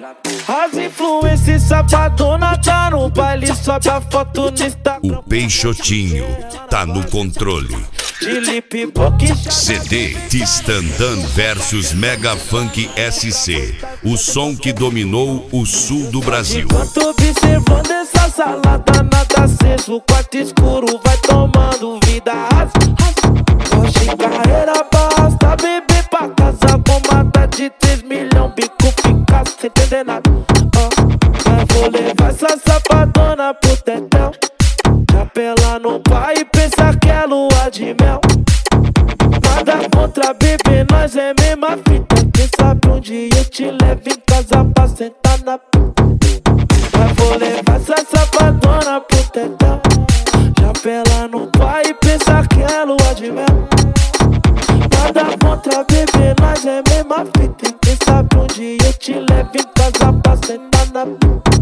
As influências safadona tá no baile, sobe a foto no Instagram. O Peixotinho tá no controle. CD Tstandan versus Mega Funk SC, o som que dominou o sul do Brasil. Enquanto observando essa salada, nada aceso, o quarto escuro vai tomando vida. Hoje carreira basta, beber pra casa com mata de 3 milhões, bico fica sem entender nada. Mas vou levar essa safadona pro tetel, capela no pai e pensa que é lua de mel. Nada contra bebê, nós é mesma fita. Quem sabe um dia eu te levo em casa pra sentar na puta. Mas vou levar essa safadona pro tetel, capela no pai e pensa que é lua de mel. Nada contra bebê, nós é mesma fita. Quem sabe um dia eu te levo em casa pra sentar na puta.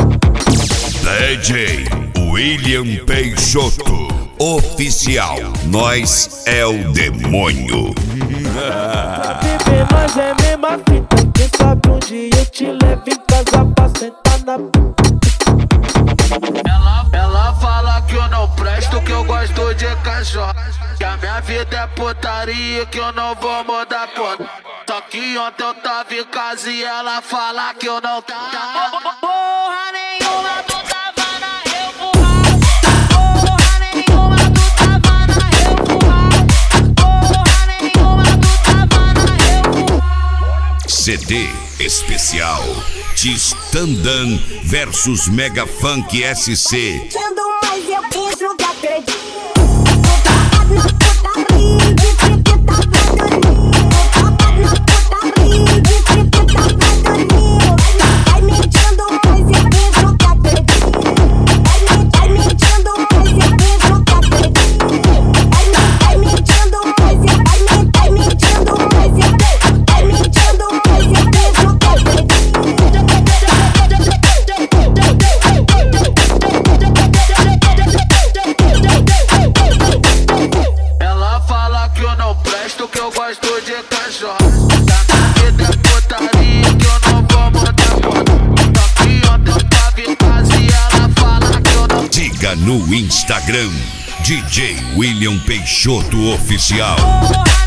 DJ William Peixoto oficial. Nós é o demônio. Bebê, nós é mesma fita. Quem sabe um dia eu te levo em casa pra sentar na puta. Ela fala que eu não presto, que eu gosto de cachorro, que a minha vida é putaria, que eu não vou mudar ponta. Só que ontem eu tava em casa e ela fala que eu não tava. Porra nenhuma, tu tava na revoada. Porra nenhuma, tu tava na revoada. Porra nenhuma, tu tava na revoada. CD especial Tstandan versus Mega Funk SC. Sendo mais eu penso que acredito. Tô travado na putaria, disse que tava dormindo. Tô travado na putaria, disse que tava dormindo. Vai mentindo, mas eu penso que acredito. Vai mentindo, mas eu penso que acredito. Vai mentindo, mas eu vai mentindo, mas eu vai mentindo, mas eu penso que acredito. Ela fala que eu não presto, que eu gosto de cachorro, que a vida é putaria, que eu não vou mudar ponta. Só que ontem eu tava em casa e ela fala que eu não. Diga no Instagram DJ William Peixoto oficial. Porra